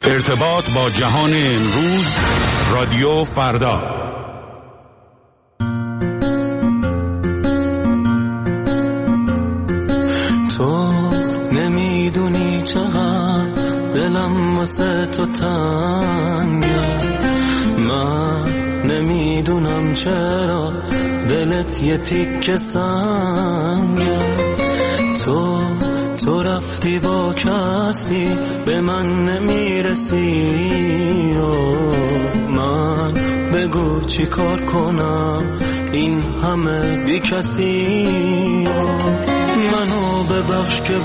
ارتباط با جهان امروز، رادیو فردا. تو نمیدونی چقدر دلم واسه تو تنگه، من نمیدونم چرا دلت یه تیکه سنگه. تو رفتی با کسی به من نمیرسی، من بگو چی کار کنم این همه بی کسی. منو ببخش که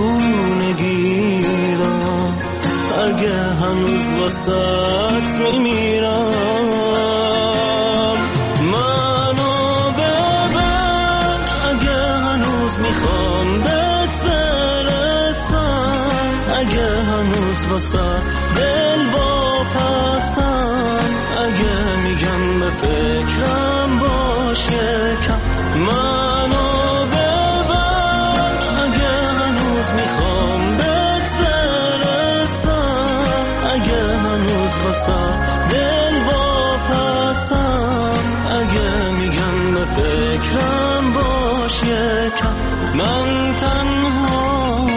بونگیرم، اگه هنوز واسط میمیرم. منو ببخش اگه هنوز میخوام بهت برسم، اگه هنوز واسط دل واپسم، اگه میگم به فکرم باش یکم. منو دل واپسم، اگه میگم به فکرم باش یکم. من تنها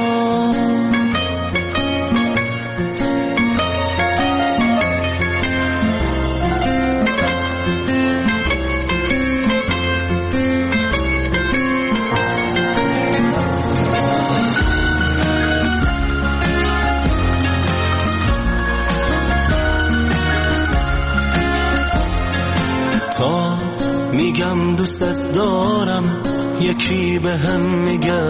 میگم دوست دارم، یکی به هم میگه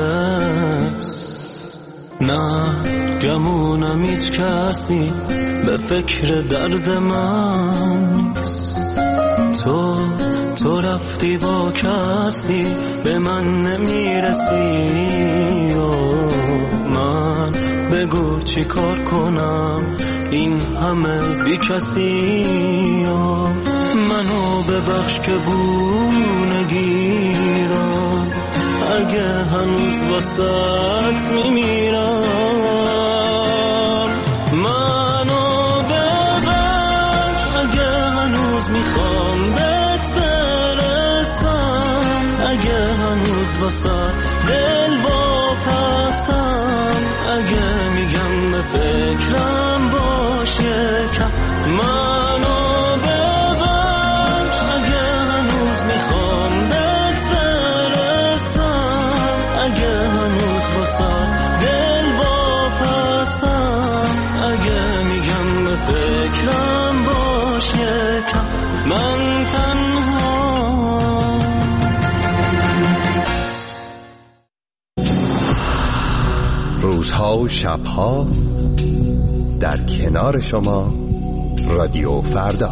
نه، گمونم هیچ کسی به فکر درد من نیست. تو رفتی با کسی به من نمیرسی، من بگو چی کار کنم این همه بی کسی. منو ببخش که بونگیرم، اگه هنوز واسط میمیرم. منو ببخش اگه هنوز میخوام بهت برسم، اگه هنوز واسط دل واپسم، اگه میگم به فکرم باش یکم. منو فکرم باش یکم. من تنها روزها و شبها در کنار شما، رادیو فردا.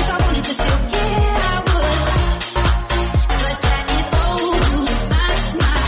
But that is old.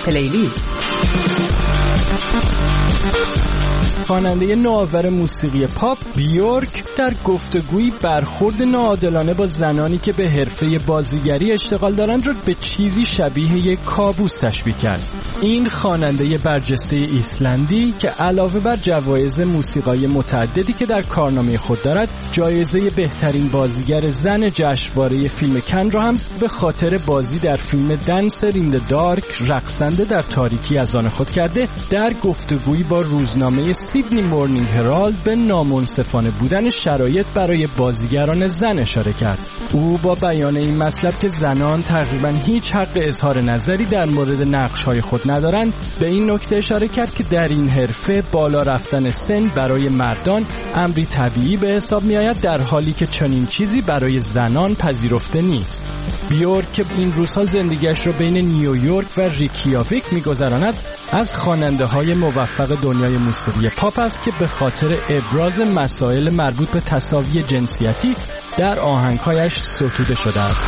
پلیلیست. خواننده نوآور موسیقی پاپ بیورک در گفتگویی برخورد ناعادلانه با زنانی که به حرفه بازیگری اشتغال دارند را به چیزی شبیه یک کابوس تشبیه کرد. این خواننده برجسته ایسلندی که علاوه بر جوایز موسیقایی متعددی که در کارنامه خود دارد، جایزه بهترین بازیگر زن جشنواره فیلم کن را هم به خاطر بازی در فیلم دنسر این د دارک، رقصنده در تاریکی، از آن خود کرده، در گفتگویی با روزنامه سیدنی مورنینگ هرالد به نامنصفانه بودن شرایط برای بازیگران زن اشاره کرد. او با بیان این مطلب که زنان تقریبا هیچ حق اظهار نظری در مورد نقش‌های خود ندارند، به این نکته اشاره کرد که در این حرفه بالا رفتن سن برای مردان امری طبیعی به حساب می‌آید، در حالی که چنین چیزی برای زنان پذیرفته نیست. بیورک که این روزها زندگیش را بین نیویورک و ریکیاویک می‌گذراند، از خواننده‌های موفق دنیای موسیقی پاپ است که به خاطر ابراز مسائل مربوط به تساوی جنسیتی در آهنگ‌هایش ستوده شده است.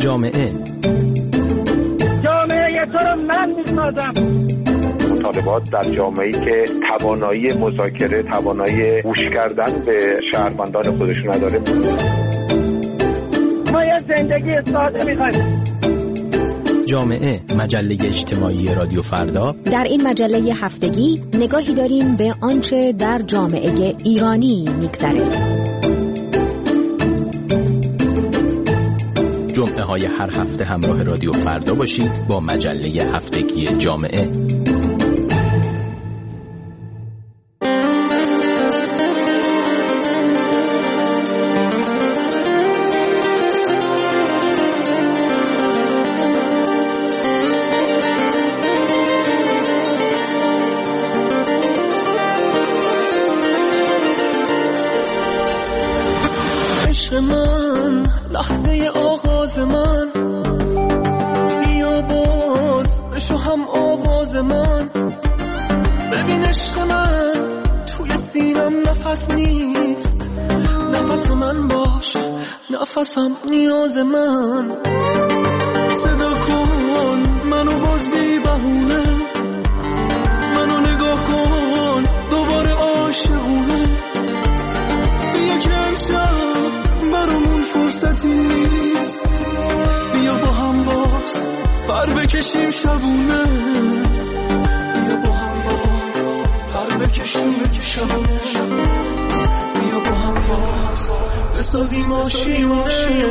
جامعه تو رو من می‌سازم. مطالبات در جامعه‌ای که توانایی مذاکره، توانایی گوش کردن به شهروندان خودشون نداره. ما یه زندگی ساده می‌خوایم. جامعه، مجله اجتماعی رادیو فردا. در این مجله هفتگی نگاهی داریم به آنچه در جامعه ایرانی می‌گذره. جمعه های هر هفته همراه رادیو فردا باشید با مجله هفتگی جامعه. عشق من، لحظه آغاز من، بیا باز بشو هم آواز من. ببین عشق من توی سینم نفس نیست، نفس من باش، نفسم نیاز من. صدا کن منو باز بی بهونه، منو نگاه کن دوباره عاشقونه. بیا که امشب برامون فرصتی نیست، بیا با هم باز پر بکشیم شبونه. بیا با هم باز پر بکشیم شبونه. بیا با هم باز بسازیم آشیونه.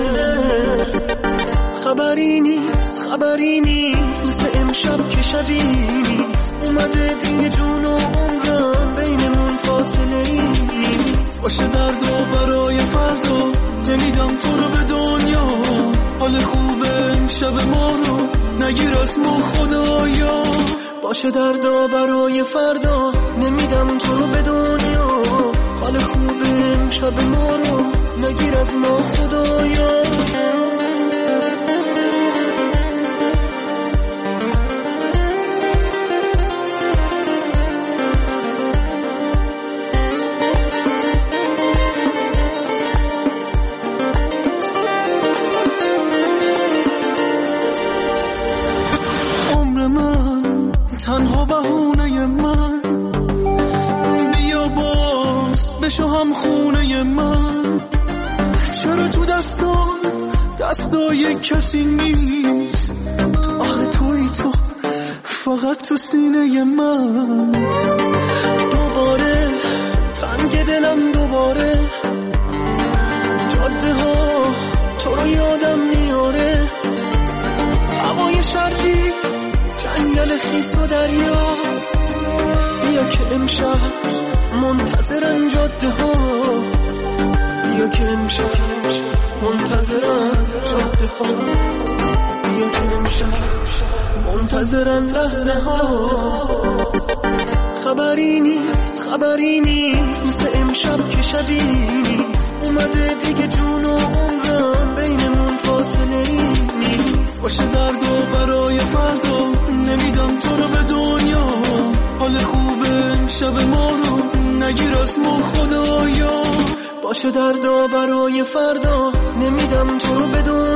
خبری نیست مثل امشب که شبی نیست. اومده دیگه جون و عمرم بینمون فاصله نیست. باشه درد و برای فردا نمیدم تو رو به دنیا. حال خوبه شب ما رو نگیر از ما خدایا. باشه درد و برای فردا نمیدم تو رو به دنیا. حال خوبه شب ما رو نگیر از ما خدایا. تنها بهونه من، بیا باز بشو هم خونه من. چرا تو دستای کسی نیست؟ آخه توی تو فقط تو سینه من. دوباره تنگ دلم، دوباره جاده ها تو رو یادم میاره. هوای شرقی، جنگل خیس و دریا. بیا که امشب منتظرن جاده ها. بیا که امشب منتظرن جاده ها. بیا که امشب منتظرن لحظه ها. خبری نیست مثل امشب که شبی نیست. اومده دیگه جون و عمرم بینمون فاصله نیست. باشه درد و برای فردا نمیدم تو رو به دنیا. حال خوبه شب ما رو نگیر از ما خدایا. باشه درد و برای فردا نمیدم تو رو به دنیا.